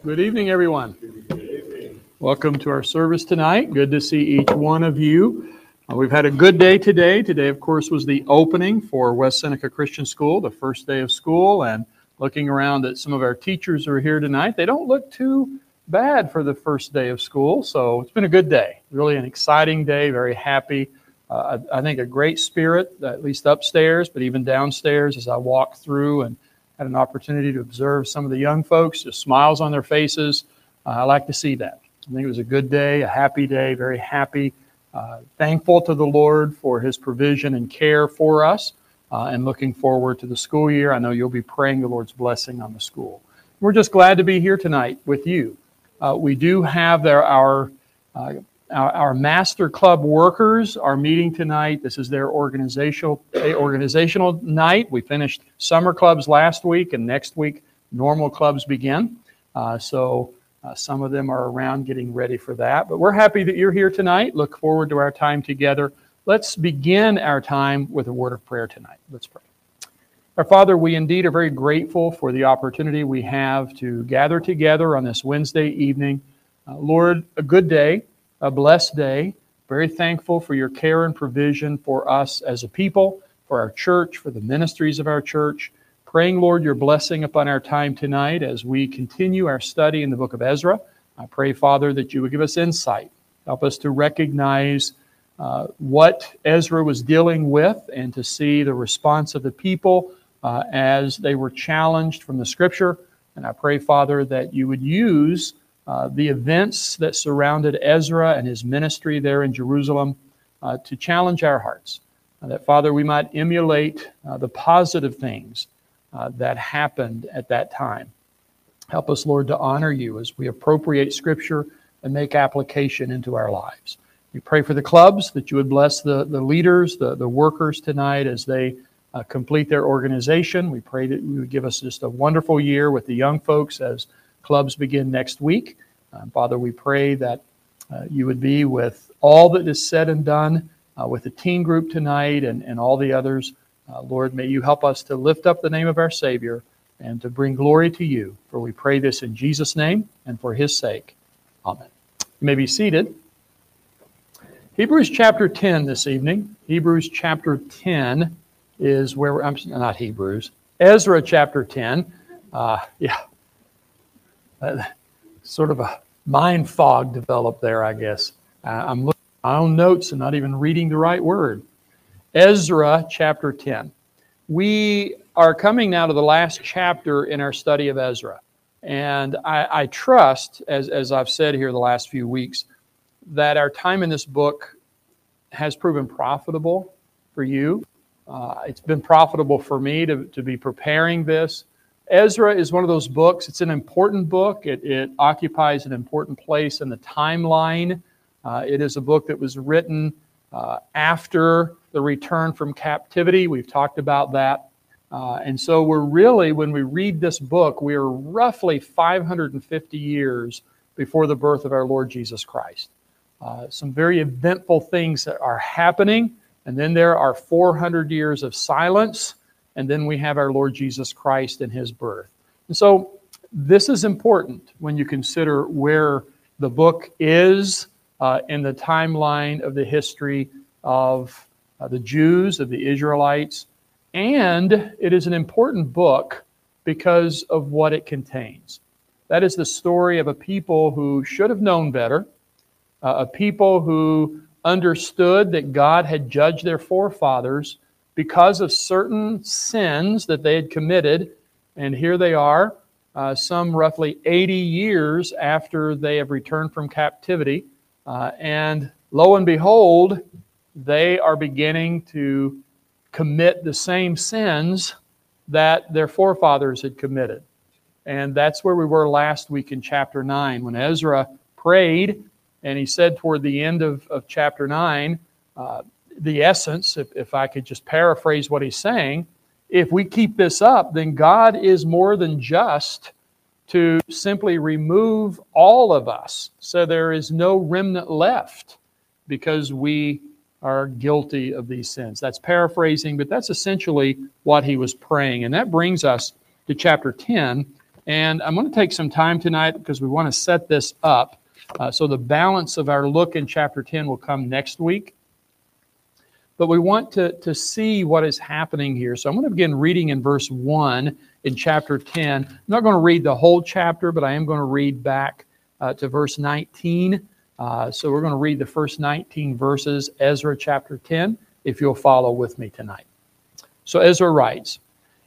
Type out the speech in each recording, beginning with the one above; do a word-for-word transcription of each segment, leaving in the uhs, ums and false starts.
Good evening, everyone. Welcome to our service tonight. Good to see each one of you. Uh, we've had a good day today. Today, of course, was the opening for West Seneca Christian School, the first day of school, and looking around at some of our teachers who are here tonight, they don't look too bad for the first day of school, so it's been a good day. Really an exciting day, very happy. Uh, I, I think a great spirit, at least upstairs, but even downstairs as I walked through and had an opportunity to observe some of the young folks, just smiles on their faces. Uh, I like to see that. I think it was a good day, a happy day, very happy, uh, thankful to the Lord for His provision and care for us, uh, and looking forward to the school year. I know you'll be praying the Lord's blessing on the school. We're just glad to be here tonight with you. Uh, we do have there our, uh, our our Master Club workers are meeting tonight. This is their organizational organizational night. We finished summer clubs last week, and next week normal clubs begin. Uh, so uh, some of them are around getting ready for that. But we're happy that you're here tonight. Look forward to our time together. Let's begin our time with a word of prayer tonight. Let's pray. Our Father, we indeed are very grateful for the opportunity we have to gather together on this Wednesday evening. Uh, Lord, a good day, a blessed day. Very thankful for your care and provision for us as a people, for our church, for the ministries of our church. Praying, Lord, your blessing upon our time tonight as we continue our study in the book of Ezra. I pray, Father, that you would give us insight. Help us to recognize uh, what Ezra was dealing with and to see the response of the people Uh, as they were challenged from the Scripture. And I pray, Father, that you would use uh, the events that surrounded Ezra and his ministry there in Jerusalem uh, to challenge our hearts. Uh, that, Father, we might emulate uh, the positive things uh, that happened at that time. Help us, Lord, to honor you as we appropriate Scripture and make application into our lives. We pray for the clubs, that you would bless the, the leaders, the, the workers tonight as they Uh, complete their organization. We pray that you would give us just a wonderful year with the young folks as clubs begin next week. Uh, Father, we pray that uh, you would be with all that is said and done uh, with the teen group tonight and, and all the others. Uh, Lord, may you help us to lift up the name of our Savior and to bring glory to you. For we pray this in Jesus' name and for His sake. Amen. You may be seated. Hebrews chapter ten this evening. Hebrews chapter ten is where we're, I'm not Hebrews, Ezra chapter ten. Uh, yeah, uh, sort of a mind fog developed there, I guess. Uh, I'm looking at my own notes and not even reading the right word. Ezra chapter ten. We are coming now to the last chapter in our study of Ezra. And I, I trust, as, as I've said here the last few weeks, that our time in this book has proven profitable for you. Uh, it's been profitable for me to, to be preparing this. Ezra is one of those books. It's an important book. It, it occupies an important place in the timeline. Uh, it is a book that was written uh, after the return from captivity. We've talked about that. Uh, and so we're really, when we read this book, we are roughly five hundred fifty years before the birth of our Lord Jesus Christ. Uh, some very eventful things that are happening. And then there are four hundred years of silence, and then we have our Lord Jesus Christ and His birth. And so this is important when you consider where the book is uh, in the timeline of the history of uh, the Jews, of the Israelites. And it is an important book because of what it contains. That is the story of a people who should have known better, uh, a people who understood that God had judged their forefathers because of certain sins that they had committed. And here they are, uh, some roughly eighty years after they have returned from captivity. Uh, and lo and behold, they are beginning to commit the same sins that their forefathers had committed. And that's where we were last week in chapter nine, when Ezra prayed. And he said toward the end of, of chapter nine, uh, the essence, if, if I could just paraphrase what he's saying, if we keep this up, then God is more than just to simply remove all of us so there is no remnant left because we are guilty of these sins. That's paraphrasing, but that's essentially what he was praying. And that brings us to chapter ten. And I'm going to take some time tonight because we want to set this up. Uh, so the balance of our look in chapter ten will come next week. But we want to, to see what is happening here. So I'm going to begin reading in verse one in chapter ten. I'm not going to read the whole chapter, but I am going to read back uh, to verse nineteen. Uh, so we're going to read the first nineteen verses, Ezra chapter ten, if you'll follow with me tonight. So Ezra writes,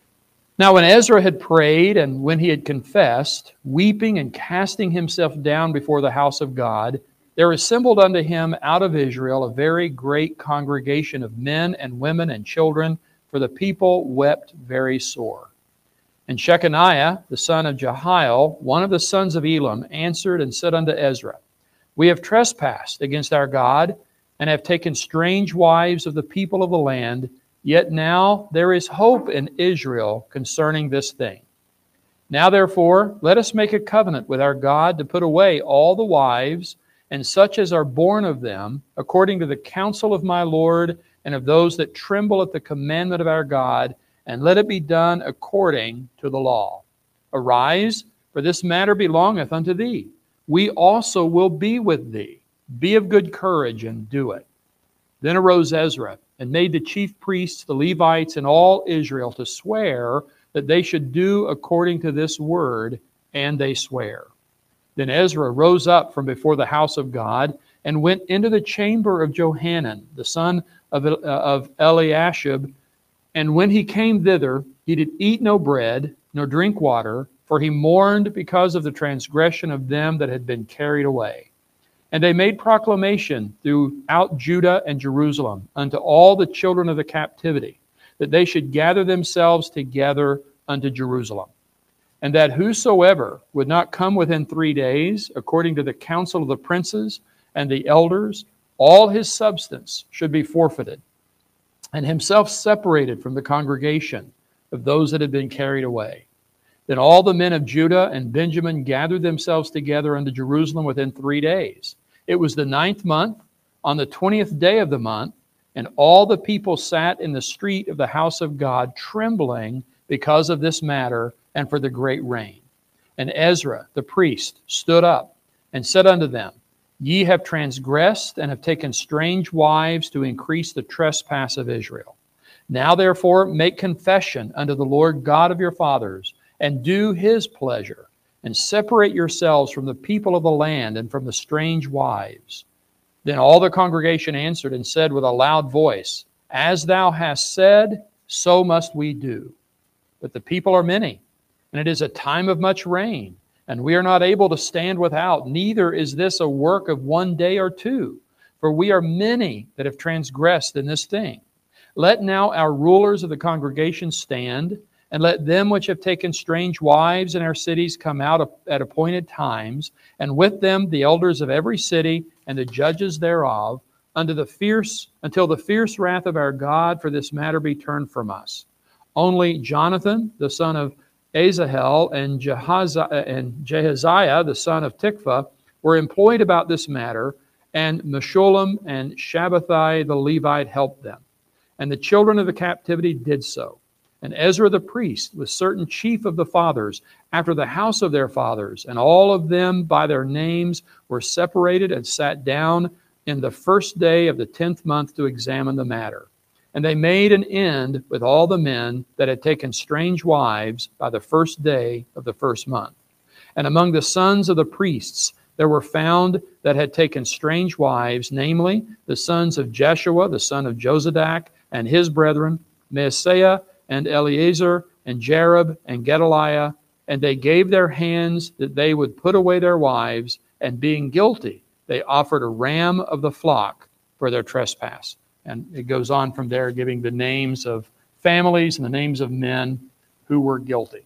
"Now when Ezra had prayed and when he had confessed, weeping and casting himself down before the house of God, there assembled unto him out of Israel a very great congregation of men and women and children, for the people wept very sore. And Shechaniah, the son of Jehiel, one of the sons of Elam, answered and said unto Ezra, We have trespassed against our God, and have taken strange wives of the people of the land, yet now there is hope in Israel concerning this thing. Now therefore, let us make a covenant with our God to put away all the wives, and such as are born of them, according to the counsel of my Lord, and of those that tremble at the commandment of our God, and let it be done according to the law. Arise, for this matter belongeth unto thee. We also will be with thee. Be of good courage, and do it. Then arose Ezra, and made the chief priests, the Levites, and all Israel to swear that they should do according to this word, and they swear. Then Ezra rose up from before the house of God, and went into the chamber of Johanan, the son of, uh, of Eliashib. And when he came thither, he did eat no bread, nor drink water, for he mourned because of the transgression of them that had been carried away. And they made proclamation throughout Judah and Jerusalem unto all the children of the captivity, that they should gather themselves together unto Jerusalem. And that whosoever would not come within three days, according to the counsel of the princes and the elders, all his substance should be forfeited, and himself separated from the congregation of those that had been carried away. Then all the men of Judah and Benjamin gathered themselves together unto Jerusalem within three days. It was the ninth month, on the twentieth day of the month, and all the people sat in the street of the house of God, trembling because of this matter and for the great rain. And Ezra the priest stood up and said unto them, Ye have transgressed and have taken strange wives to increase the trespass of Israel. Now therefore make confession unto the Lord God of your fathers, and do his pleasure, and separate yourselves from the people of the land and from the strange wives. Then all the congregation answered and said with a loud voice, As thou hast said, so must we do. But the people are many, and it is a time of much rain, and we are not able to stand without, neither is this a work of one day or two, for we are many that have transgressed in this thing. Let now our rulers of the congregation stand, and let them which have taken strange wives in our cities come out at appointed times, and with them the elders of every city and the judges thereof, unto the fierce until the fierce wrath of our God for this matter be turned from us. Only Jonathan, the son of Asahel, and, Jehaziah, and Jehaziah, the son of Tikva, were employed about this matter, and Meshullam and Shabbathai the Levite helped them. And the children of the captivity did so. And Ezra the priest, with certain chief of the fathers, after the house of their fathers, and all of them by their names, were separated and sat down in the first day of the tenth month to examine the matter. And they made an end with all the men that had taken strange wives by the first day of the first month. And among the sons of the priests there were found that had taken strange wives, namely the sons of Jeshua, the son of Jozadak, and his brethren, Maaseiah, and Eleazar, and Jarib, and Gedaliah, and they gave their hands that they would put away their wives, and being guilty, they offered a ram of the flock for their trespass. And it goes on from there, giving the names of families and the names of men who were guilty.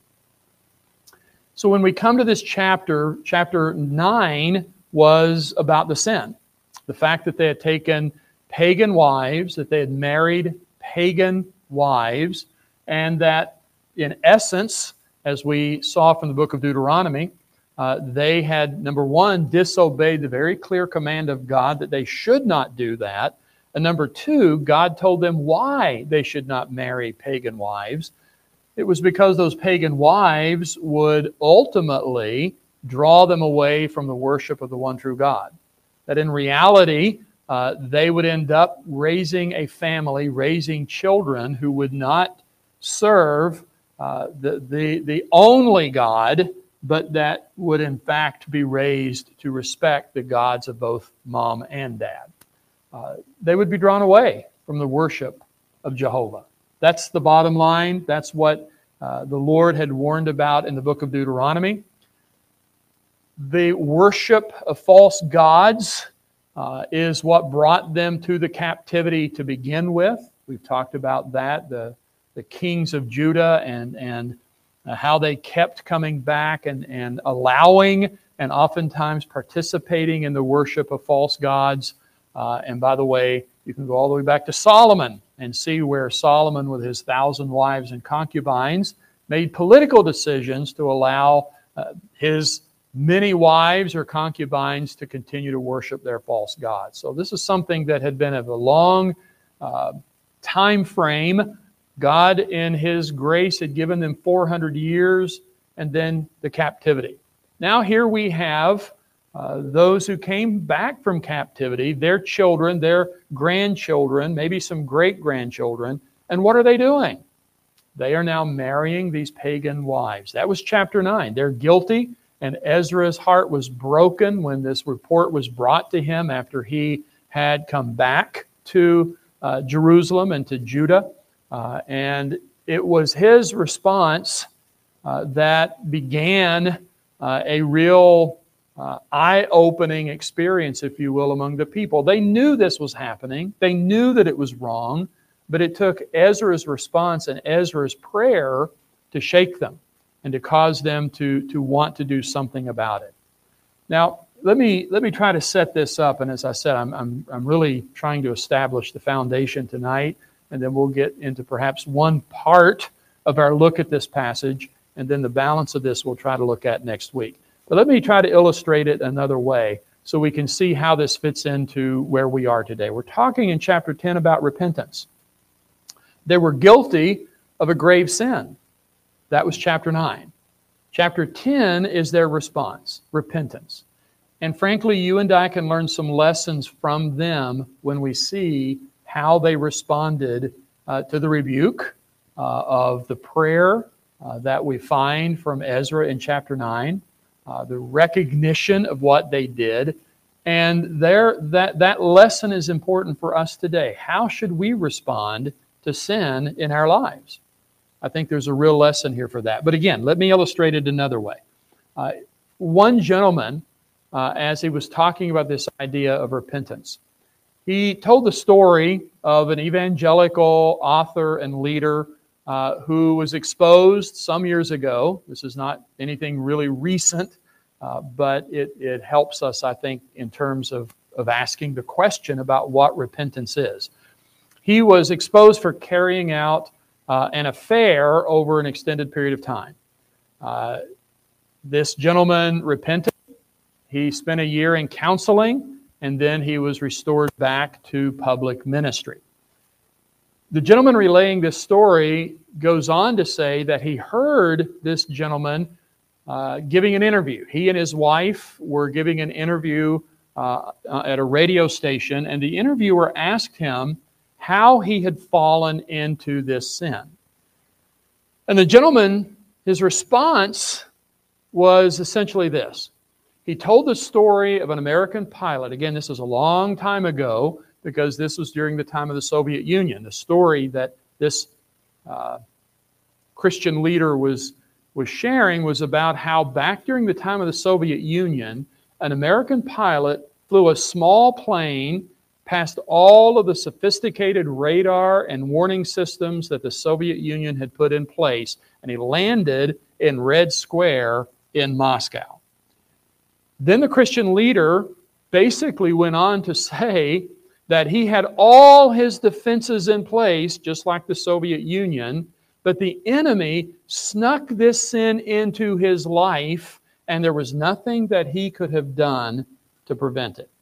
So when we come to this chapter, chapter nine was about the sin. The fact that they had taken pagan wives, that they had married pagan wives, and that in essence, as we saw from the book of Deuteronomy, uh, they had, number one, disobeyed the very clear command of God that they should not do that. And number two, God told them why they should not marry pagan wives. It was because those pagan wives would ultimately draw them away from the worship of the one true God. That in reality, uh, they would end up raising a family, raising children who would not serve uh, the, the, the only God, but that would in fact be raised to respect the gods of both mom and dad. Uh, they would be drawn away from the worship of Jehovah. That's the bottom line. That's what uh, the Lord had warned about in the book of Deuteronomy. The worship of false gods uh, is what brought them to the captivity to begin with. We've talked about that, the, the kings of Judah and, and uh, how they kept coming back and, and allowing and oftentimes participating in the worship of false gods. Uh, and by the way, you can go all the way back to Solomon and see where Solomon, with his thousand wives and concubines, made political decisions to allow uh, his many wives or concubines to continue to worship their false gods. So this is something that had been of a long uh, time frame. God, in His grace, had given them four hundred years and then the captivity. Now here we have uh, those who came back from captivity, their children, their grandchildren, maybe some great-grandchildren, and what are they doing? They are now marrying these pagan wives. That was chapter nine. They're guilty. And Ezra's heart was broken when this report was brought to him after he had come back to uh, Jerusalem and to Judah. Uh, and it was his response uh, that began uh, a real uh, eye-opening experience, if you will, among the people. They knew this was happening. They knew that it was wrong. But it took Ezra's response and Ezra's prayer to shake them and to cause them to, to want to do something about it. Now, let me let me try to set this up. And as I said, I'm, I'm, I'm really trying to establish the foundation tonight. And then we'll get into perhaps one part of our look at this passage. And then the balance of this we'll try to look at next week. But let me try to illustrate it another way so we can see how this fits into where we are today. We're talking in chapter ten about repentance. They were guilty of a grave sin. That was chapter nine. Chapter ten is their response, repentance. And frankly, you and I can learn some lessons from them when we see how they responded uh, to the rebuke uh, of the prayer uh, that we find from Ezra in chapter nine, uh, the recognition of what they did. And there, that, that lesson is important for us today. How should we respond to sin in our lives? I think there's a real lesson here for that. But again, let me illustrate it another way. Uh, one gentleman, uh, as he was talking about this idea of repentance, he told the story of an evangelical author and leader uh, who was exposed some years ago. This is not anything really recent, uh, but it, it helps us, I think, in terms of, of asking the question about what repentance is. He was exposed for carrying out uh, an affair over an extended period of time. Uh, this gentleman repented. He spent a year in counseling, and then he was restored back to public ministry. The gentleman relaying this story goes on to say that he heard this gentleman uh, giving an interview. He and his wife were giving an interview uh, at a radio station, and the interviewer asked him how he had fallen into this sin. And the gentleman, his response was essentially this. He told the story of an American pilot. Again, this is a long time ago because this was during the time of the Soviet Union. The story that this uh, Christian leader was, was sharing was about how back during the time of the Soviet Union, an American pilot flew a small plane past all of the sophisticated radar and warning systems that the Soviet Union had put in place, and he landed in Red Square in Moscow. Then the Christian leader basically went on to say that he had all his defenses in place, just like the Soviet Union, but the enemy snuck this sin into his life, and there was nothing that he could have done to prevent it.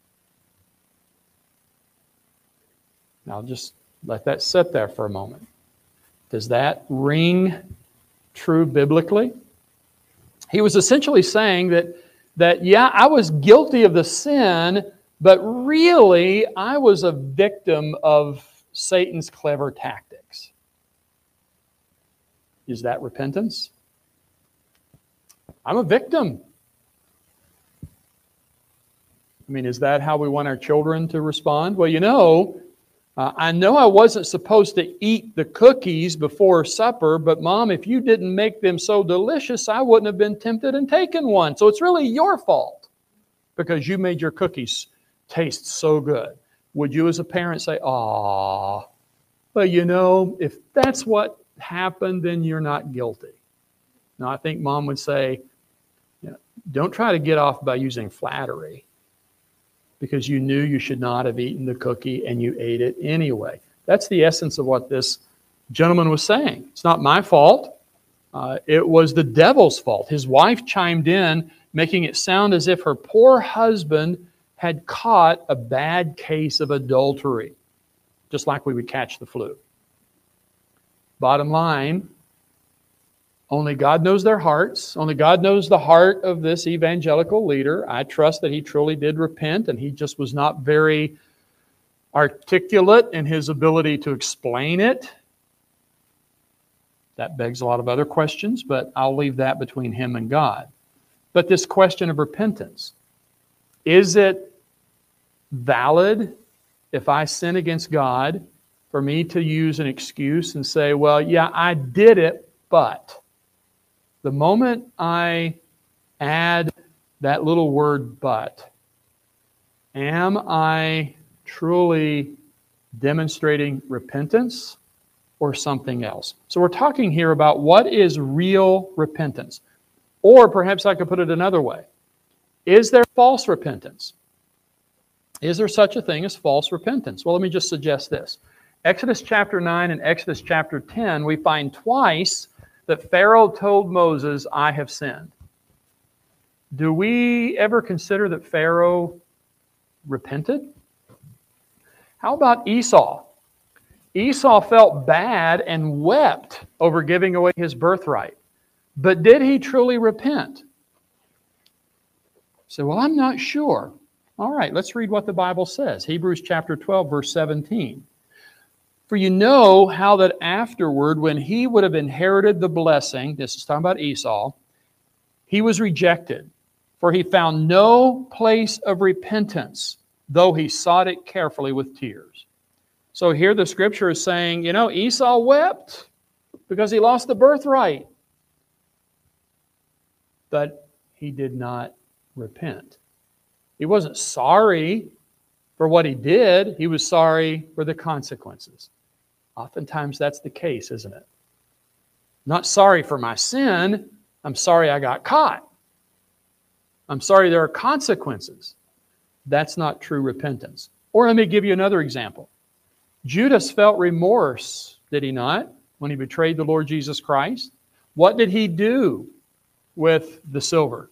Now, just let that sit there for a moment. Does that ring true biblically? He was essentially saying that, that yeah, I was guilty of the sin, but really I was a victim of Satan's clever tactics. Is that repentance? I'm a victim. I mean, is that how we want our children to respond? Well, you know, uh, I know I wasn't supposed to eat the cookies before supper, but Mom, if you didn't make them so delicious, I wouldn't have been tempted and taken one. So it's really your fault because you made your cookies taste so good. Would you as a parent say, "Aw, well, you know, if that's what happened, then you're not guilty"? No, I think Mom would say, you know, don't try to get off by using flattery, because you knew you should not have eaten the cookie and you ate it anyway. That's the essence of what this gentleman was saying. It's not my fault. Uh, it was the devil's fault. His wife chimed in, making it sound as if her poor husband had caught a bad case of adultery, just like we would catch the flu. Bottom line, only God knows their hearts. Only God knows the heart of this evangelical leader. I trust that he truly did repent, and he just was not very articulate in his ability to explain it. That begs a lot of other questions, but I'll leave that between him and God. But this question of repentance, is it valid if I sin against God for me to use an excuse and say, well, yeah, I did it, but... The moment I add that little word "but," am I truly demonstrating repentance or something else? So we're talking here about what is real repentance. Or perhaps I could put it another way. Is there false repentance? Is there such a thing as false repentance? Well, let me just suggest this. Exodus chapter nine and Exodus chapter ten, we find twice that Pharaoh told Moses, I have sinned. Do we ever consider that Pharaoh repented? How about Esau? Esau felt bad and wept over giving away his birthright. But did he truly repent? So, well, I'm not sure. All right, let's read what the Bible says. Hebrews chapter twelve, verse seventeen. For you know how that afterward, when he would have inherited the blessing, this is talking about Esau, he was rejected, for he found no place of repentance, though he sought it carefully with tears. So here the scripture is saying, you know, Esau wept because he lost the birthright. But he did not repent. He wasn't sorry for what he did. He was sorry for the consequences. Oftentimes that's the case, isn't it? Not sorry for my sin. I'm sorry I got caught. I'm sorry there are consequences. That's not true repentance. Or let me give you another example. Judas felt remorse, did he not, when he betrayed the Lord Jesus Christ? What did he do with the silver?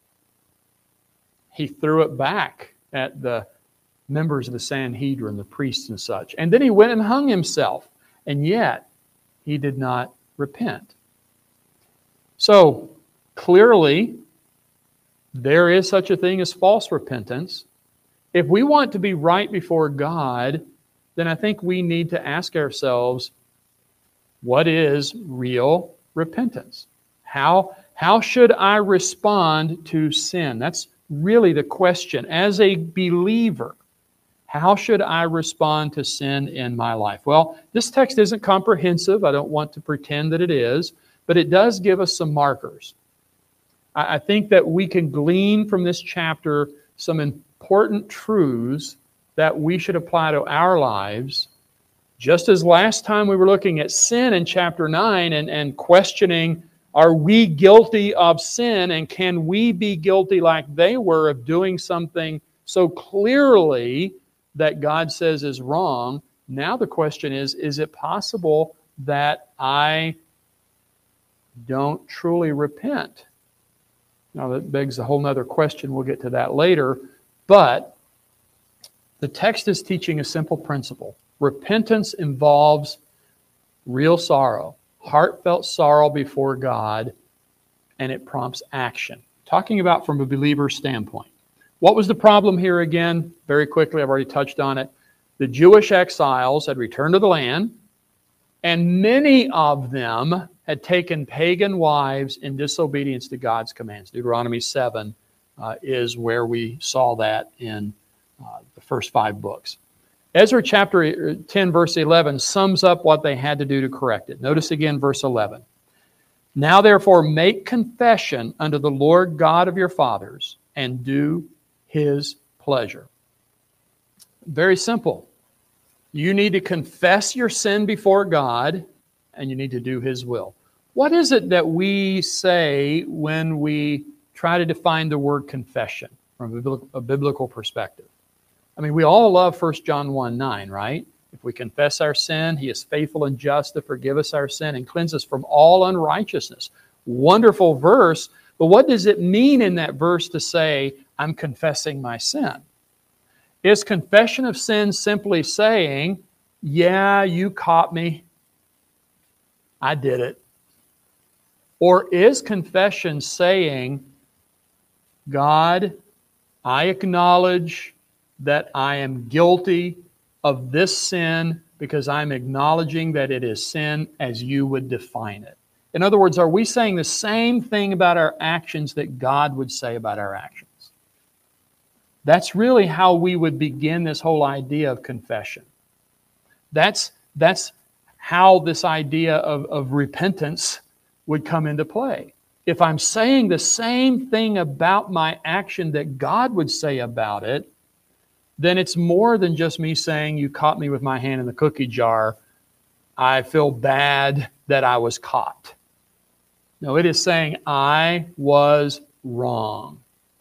He threw it back at the members of the Sanhedrin, the priests and such. And then he went and hung himself. And yet, he did not repent. So, clearly, there is such a thing as false repentance. If we want to be right before God, then I think we need to ask ourselves, what is real repentance? How, how should I respond to sin? That's really the question. As a believer, how should I respond to sin in my life? Well, this text isn't comprehensive. I don't want to pretend that it is, but it does give us some markers. I think that we can glean from this chapter some important truths that we should apply to our lives. Just as last time we were looking at sin in chapter nine and, and questioning, are we guilty of sin, and can we be guilty like they were of doing something so clearly that God says is wrong? Now the question is, is it possible that I don't truly repent? Now that begs a whole other question. We'll get to that later. But the text is teaching a simple principle. Repentance involves real sorrow. heartfelt sorrow before God, and it prompts action. Talking about from a believer's standpoint. What was the problem here again? Very quickly, I've already touched on it. The Jewish exiles had returned to the land, and many of them had taken pagan wives in disobedience to God's commands. Deuteronomy seven uh, is where we saw that in uh, the first five books. Ezra chapter ten, verse eleven sums up what they had to do to correct it. Notice again verse eleven. Now therefore make confession unto the Lord God of your fathers, and do His pleasure. Very simple. You need to confess your sin before God, and you need to do His will. What is it that we say when we try to define the word confession from a biblical perspective? I mean, we all love First John one nine, right? If we confess our sin, He is faithful and just to forgive us our sin and cleanse us from all unrighteousness. Wonderful verse, but what does it mean in that verse to say, I'm confessing my sin? Is confession of sin simply saying, yeah, you caught me, I did it? Or is confession saying, God, I acknowledge that I am guilty of this sin because I'm acknowledging that it is sin as you would define it? In other words, are we saying the same thing about our actions that God would say about our actions? That's really how we would begin this whole idea of confession. That's, that's how this idea of, of repentance would come into play. If I'm saying the same thing about my action that God would say about it, then it's more than just me saying, you caught me with my hand in the cookie jar. I feel bad that I was caught. No, it is saying, I was wrong.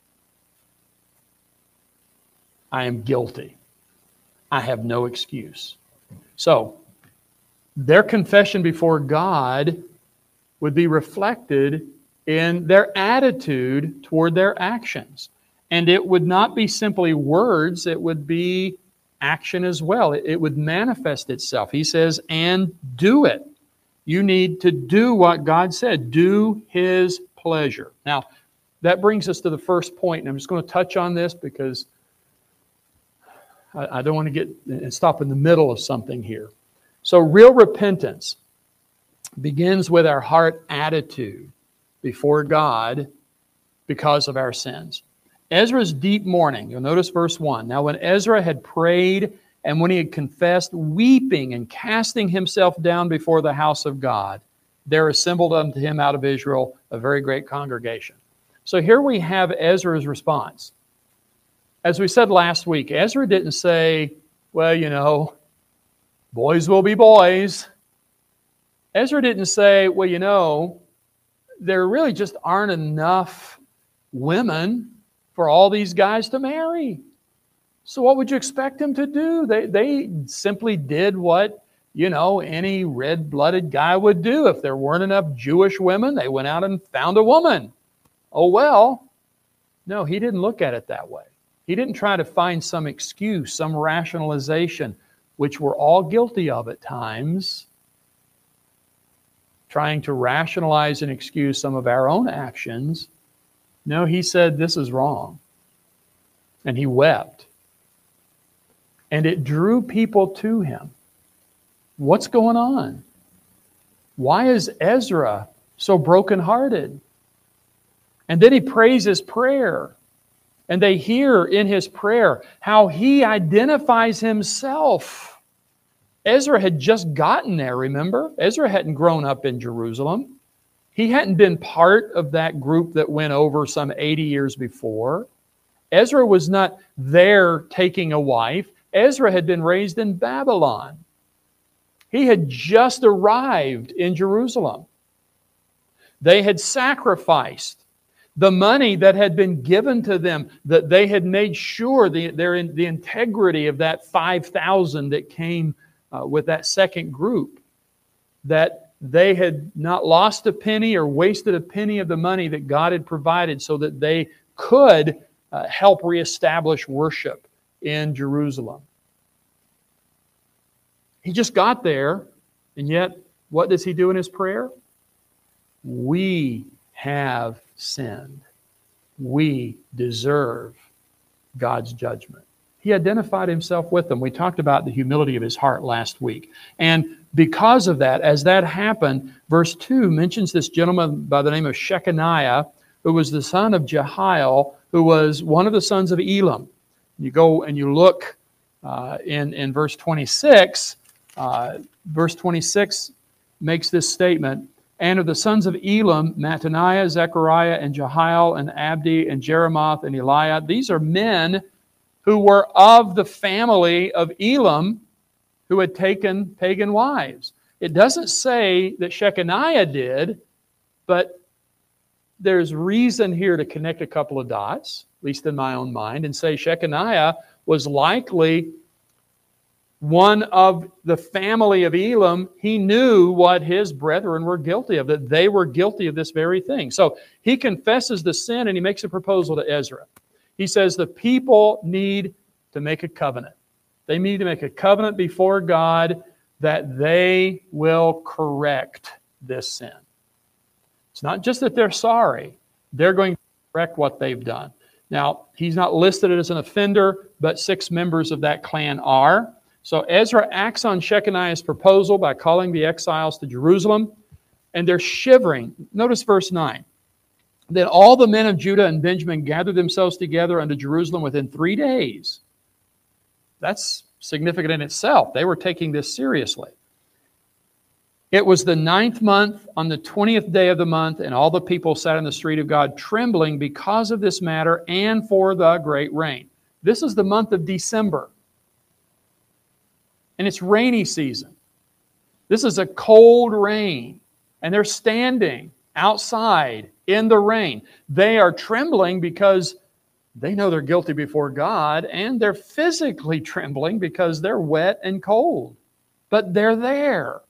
I am guilty. I have no excuse. So, their confession before God would be reflected in their attitude toward their actions. And it would not be simply words, it would be action as well. It, it would manifest itself. He says, and do it. You need to do what God said. Do His pleasure. Now, that brings us to the first point, and I'm just going to touch on this because I, I don't want to get and stop in the middle of something here. So real repentance begins with our heart attitude before God because of our sins. Ezra's deep mourning, you'll notice verse one. Now when Ezra had prayed and when he had confessed, weeping and casting himself down before the house of God, there assembled unto him out of Israel a very great congregation. So here we have Ezra's response. As we said last week, Ezra didn't say, well, you know, boys will be boys. Ezra didn't say, well, you know, there really just aren't enough women for all these guys to marry. So what would you expect him to do? They, they simply did what, you know, any red-blooded guy would do. If there weren't enough Jewish women, they went out and found a woman. Oh, well. No, he didn't look at it that way. He didn't try to find some excuse, some rationalization, which we're all guilty of at times, trying to rationalize and excuse some of our own actions. No, he said, this is wrong. And he wept. And it drew people to him. What's going on? Why is Ezra so brokenhearted? And then he prays his prayer. And they hear in his prayer how he identifies himself. Ezra had just gotten there, remember? Ezra hadn't grown up in Jerusalem. He hadn't been part of that group that went over some eighty years before. Ezra was not there taking a wife. Ezra had been raised in Babylon. He had just arrived in Jerusalem. They had sacrificed the money that had been given to them, that they had made sure the, their, the integrity of that five thousand that came uh, with that second group, that they had not lost a penny or wasted a penny of the money that God had provided so that they could uh, help reestablish worship in Jerusalem. He just got there, and yet what does he do in his prayer? We have sinned. We deserve God's judgment. He identified himself with them. We talked about the humility of his heart last week. And because of that, as that happened, verse two mentions this gentleman by the name of Shechaniah, who was the son of Jehiel, who was one of the sons of Elam. You go and you look uh, in, in verse twenty-six. Uh, verse twenty-six makes this statement, and of the sons of Elam, Mattaniah, Zechariah, and Jehiel, and Abdi, and Jeremoth, and Eliah. These are men who were of the family of Elam, who had taken pagan wives. It doesn't say that Shechaniah did, but there's reason here to connect a couple of dots, at least in my own mind, and say Shechaniah was likely one of the family of Elam. He knew what his brethren were guilty of, that they were guilty of this very thing. So he confesses the sin and he makes a proposal to Ezra. He says the people need to make a covenant. They need to make a covenant before God that they will correct this sin. It's not just that they're sorry. They're going to correct what they've done. Now, he's not listed as an offender, but six members of that clan are. So Ezra acts on Shechaniah's proposal by calling the exiles to Jerusalem, and they're shivering. Notice verse nine. Then all the men of Judah and Benjamin gathered themselves together unto Jerusalem within three days. That's significant in itself. They were taking this seriously. It was the ninth month, on the twentieth day of the month, and all the people sat in the street of God, trembling because of this matter and for the great rain. This is the month of December. And it's rainy season. This is a cold rain. And they're standing outside in the rain. They are trembling because they know they're guilty before God, and they're physically trembling because they're wet and cold. But they're there.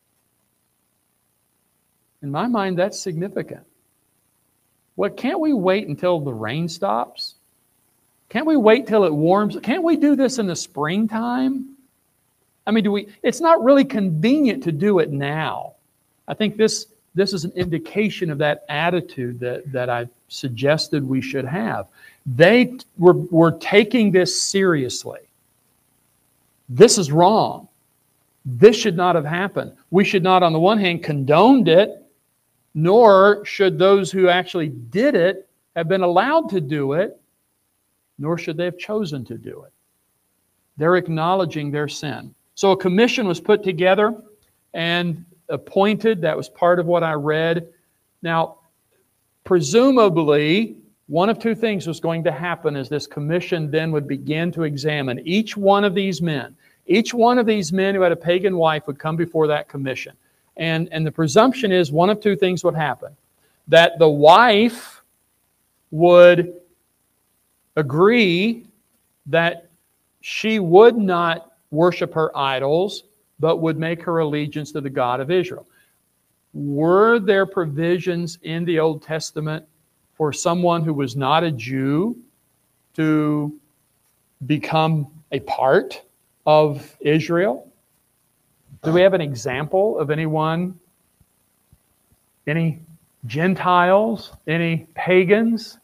In my mind, that's significant. What, can't we wait until the rain stops? Can't we wait till it warms? Can't we do this in the springtime? I mean, do we? It's not really convenient to do it now. I think this, this is an indication of that attitude that, that I suggested we should have. They were, were taking this seriously. This is wrong. This should not have happened. We should not, on the one hand, condoned it, nor should those who actually did it have been allowed to do it, nor should they have chosen to do it. They're acknowledging their sin. So a commission was put together and appointed. That was part of what I read. Now, presumably, one of two things was going to happen as this commission then would begin to examine each one of these men. Each one of these men who had a pagan wife would come before that commission. And, and the presumption is one of two things would happen. That the wife would agree that she would not worship her idols, but would make her allegiance to the God of Israel. Were there provisions in the Old Testament for someone who was not a Jew to become a part of Israel? Do we have an example of anyone, any Gentiles, any pagans?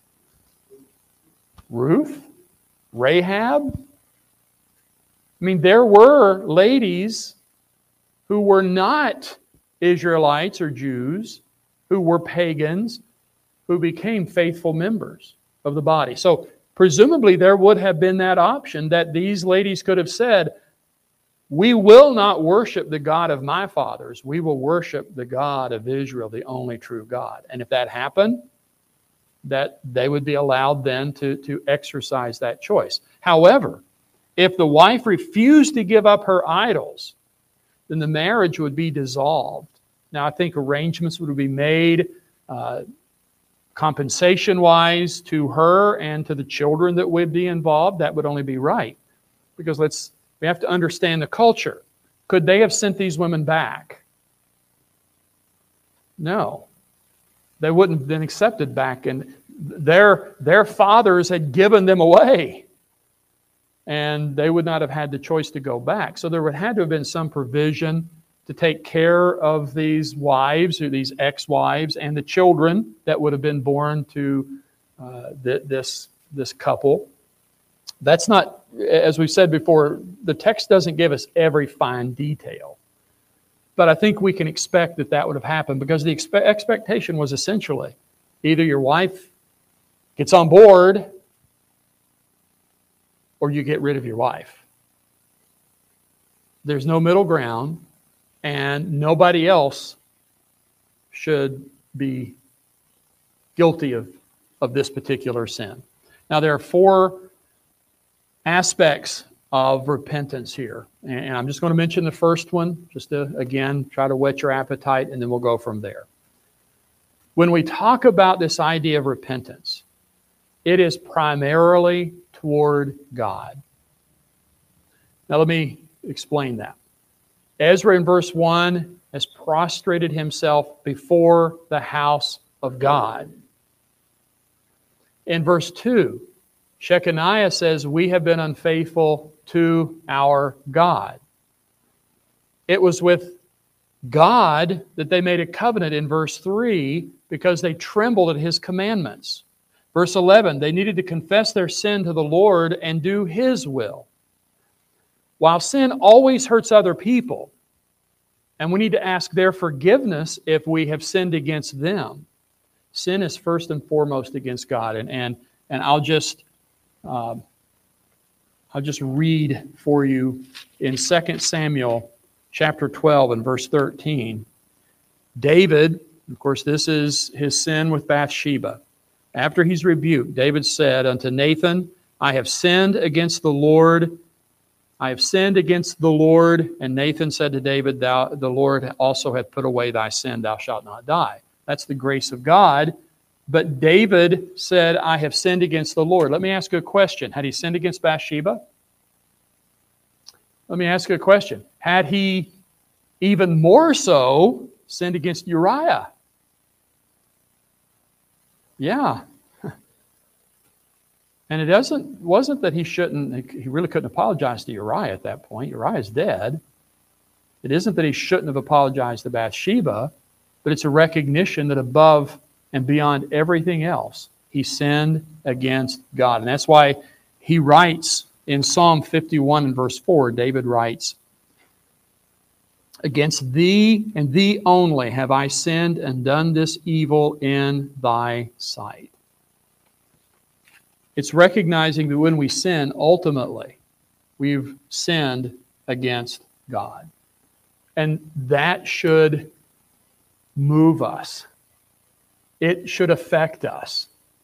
Ruth? Rahab? I mean, there were ladies who were not Israelites or Jews, who were pagans, who became faithful members of the body. So presumably there would have been that option that these ladies could have said, we will not worship the God of my fathers. We will worship the God of Israel, the only true God. And if that happened, that they would be allowed then to, to exercise that choice. However, if the wife refused to give up her idols, then the marriage would be dissolved. Now, I think arrangements would be made uh, compensation-wise to her and to the children that would be involved. That would only be right. Because let's we have to understand the culture. Could they have sent these women back? No. They wouldn't have been accepted back, and their, their fathers had given them away. And they would not have had the choice to go back. So there would have had to have been some provision to take care of these wives or these ex-wives and the children that would have been born to uh, th- this, this couple. That's not, as we've said before, the text doesn't give us every fine detail. But I think we can expect that that would have happened because the expe- expectation was essentially either your wife gets on board or you get rid of your wife. There's no middle ground, and nobody else should be guilty of, of this particular sin. Now, there are four aspects of repentance here. And I'm just going to mention the first one, just to, again, try to whet your appetite, and then we'll go from there. When we talk about this idea of repentance, it is primarily toward God. Now, let me explain that. Ezra in verse one has prostrated himself before the house of God. In verse two, Shechaniah says, we have been unfaithful to our God. It was with God that they made a covenant in verse three because they trembled at His commandments. Verse eleven, they needed to confess their sin to the Lord and do His will. While sin always hurts other people, and we need to ask their forgiveness if we have sinned against them, sin is first and foremost against God. And, and, and I'll just... Uh, I'll just read for you in Second Samuel chapter twelve and verse thirteen. David, of course, this is his sin with Bathsheba. After he's rebuked, David said unto Nathan, I have sinned against the Lord. I have sinned against the Lord. And Nathan said to David, Thou, the Lord also hath put away thy sin, thou shalt not die. That's the grace of God. But David said, I have sinned against the Lord. Let me ask you a question. Had he sinned against Bathsheba? Let me ask you a question. Had he even more so sinned against Uriah? Yeah. And it doesn't wasn't that he shouldn't, he really couldn't apologize to Uriah at that point. Uriah's dead. It isn't that he shouldn't have apologized to Bathsheba, but it's a recognition that above and beyond everything else, he sinned against God. And that's why he writes in Psalm fifty-one and verse four, David writes, Against thee and thee only have I sinned and done this evil in thy sight. It's recognizing that when we sin, ultimately, we've sinned against God. And that should move us. It should affect us.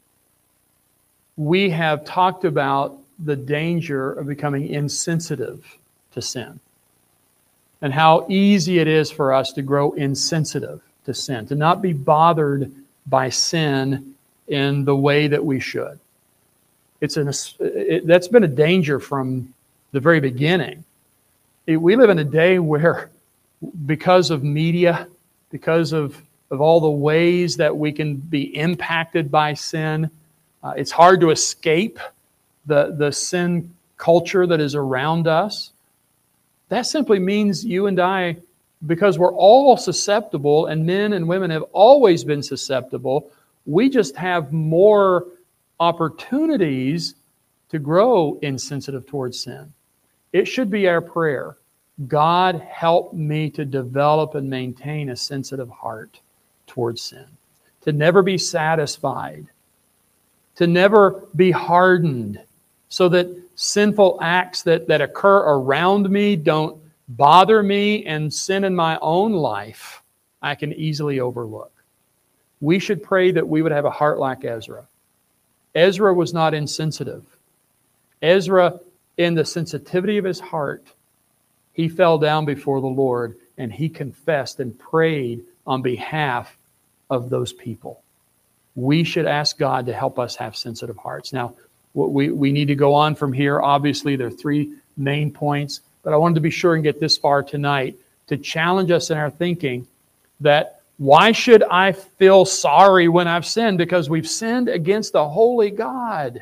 We have talked about the danger of becoming insensitive to sin and how easy it is for us to grow insensitive to sin, to not be bothered by sin in the way that we should. It's an, it, that's been a danger from the very beginning. It, we live in a day where, because of media, because of, of all the ways that we can be impacted by sin, uh, it's hard to escape the, the sin culture that is around us. That simply means you and I, because we're all susceptible, and men and women have always been susceptible, we just have more opportunities to grow insensitive towards sin. It should be our prayer. God, help me to develop and maintain a sensitive heart towards sin. To never be satisfied. To never be hardened. So that sinful acts that, that occur around me don't bother me, and sin in my own life I can easily overlook. We should pray that we would have a heart like Ezra. Ezra was not insensitive. Ezra, in the sensitivity of his heart, he fell down before the Lord and he confessed and prayed on behalf of those people. We should ask God to help us have sensitive hearts. Now, we, we need to go on from here. Obviously, there are three main points, but I wanted to be sure and get this far tonight to challenge us in our thinking that why should I feel sorry when I've sinned? Because we've sinned against a holy God.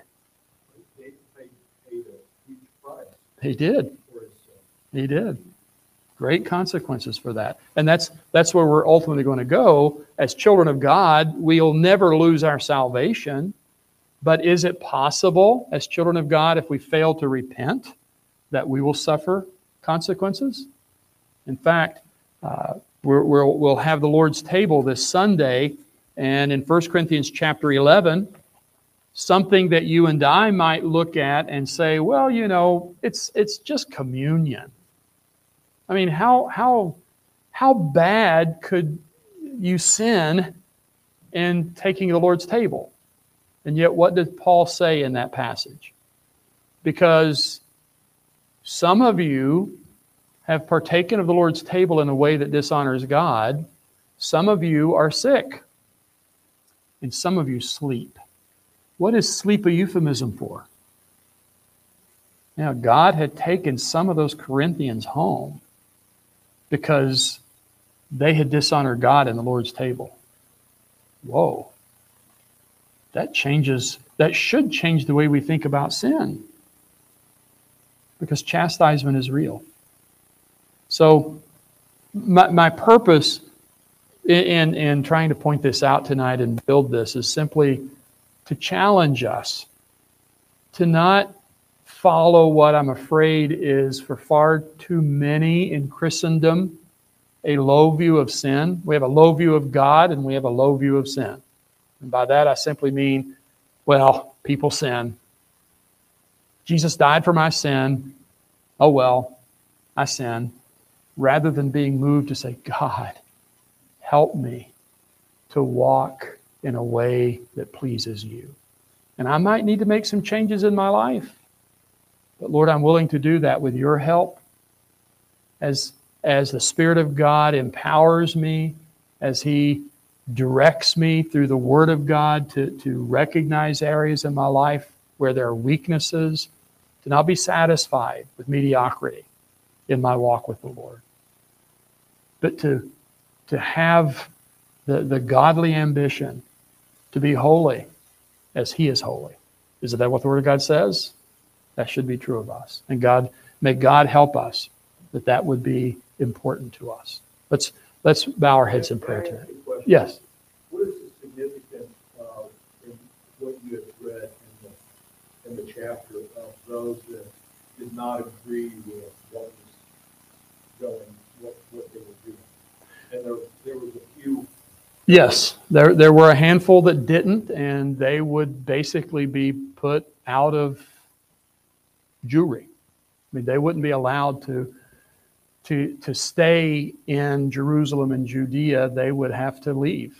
He did. He did. Great consequences for that. And that's that's where we're ultimately going to go. As children of God, we'll never lose our salvation. But is it possible, as children of God, if we fail to repent, that we will suffer consequences? In fact, uh, we're, we're, we'll have the Lord's table this Sunday, and in First Corinthians chapter eleven, something that you and I might look at and say, well, you know, it's it's just communion. I mean, how how how bad could you sin in taking the Lord's table? And yet, what did Paul say in that passage? Because some of you have partaken of the Lord's table in a way that dishonors God. Some of you are sick. And some of you sleep. What is sleep a euphemism for? Now, God had taken some of those Corinthians home because they had dishonored God in the Lord's table. Whoa. That changes, that should change the way we think about sin. Because chastisement is real. So, my, my purpose in, in trying to point this out tonight and build this is simply to challenge us to not follow what I'm afraid is for far too many in Christendom, a low view of sin. We have a low view of God and we have a low view of sin. And by that I simply mean, well, people sin. Jesus died for my sin. Oh well, I sin. Rather than being moved to say, God, help me to walk in a way that pleases you. And I might need to make some changes in my life. But Lord, I'm willing to do that with your help. As, as the Spirit of God empowers me, as He directs me through the Word of God to, to recognize areas in my life where there are weaknesses, to not be satisfied with mediocrity in my walk with the Lord. But to, to have the, the godly ambition to be holy as He is holy. Isn't that what the Word of God says? That should be true of us. And God, may God help us that that would be important to us. Let's let's bow our heads in prayer tonight. Yes. What is the significance of in what you have read in the in the chapter of those that did not agree with what was going, what what they were doing? And there there was a few. Yes, there there were a handful that didn't, and they would basically be put out of Jewry. I mean, they wouldn't be allowed to to to stay in Jerusalem and Judea. They would have to leave.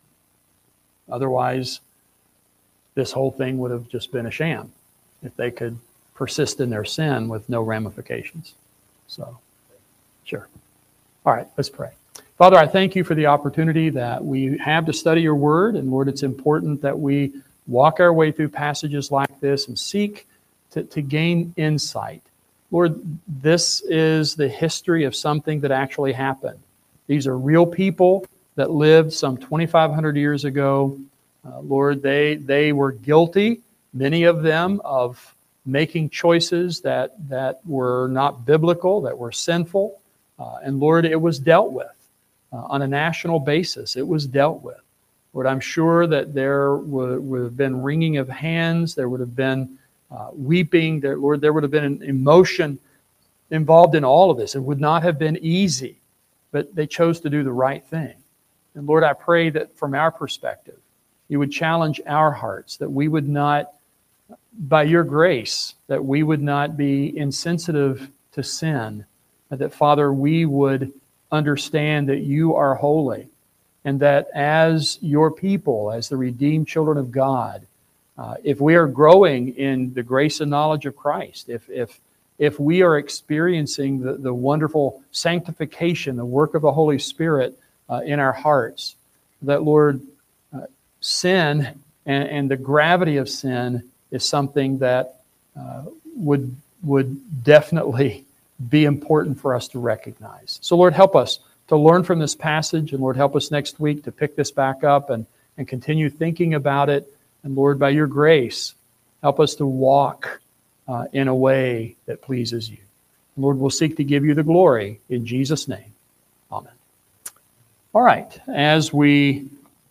Otherwise, this whole thing would have just been a sham if they could persist in their sin with no ramifications. So, sure. All right, let's pray. Father, I thank you for the opportunity that we have to study your word. And Lord, it's important that we walk our way through passages like this and seek to, to gain insight. Lord, this is the history of something that actually happened. These are real people that lived some twenty-five hundred years ago. Uh, Lord, they, they were guilty, many of them, of making choices that, that were not biblical, that were sinful. Uh, and Lord, it was dealt with uh, on a national basis. It was dealt with. Lord, I'm sure that there would, would have been wringing of hands. There would have been Uh, weeping, there, Lord, there would have been an emotion involved in all of this. It would not have been easy, but they chose to do the right thing. And Lord, I pray that from our perspective, you would challenge our hearts, that we would not, by your grace, that we would not be insensitive to sin, and that, Father, we would understand that you are holy, and that as your people, as the redeemed children of God, Uh, if we are growing in the grace and knowledge of Christ, if if if we are experiencing the, the wonderful sanctification, the work of the Holy Spirit uh, in our hearts, that, Lord, uh, sin and, and the gravity of sin is something that uh, would would definitely be important for us to recognize. So, Lord, help us to learn from this passage, and Lord, help us next week to pick this back up and, and continue thinking about it. And Lord, by your grace, help us to walk uh, in a way that pleases you. Lord, we'll seek to give you the glory in Jesus' name. Amen. All right, as we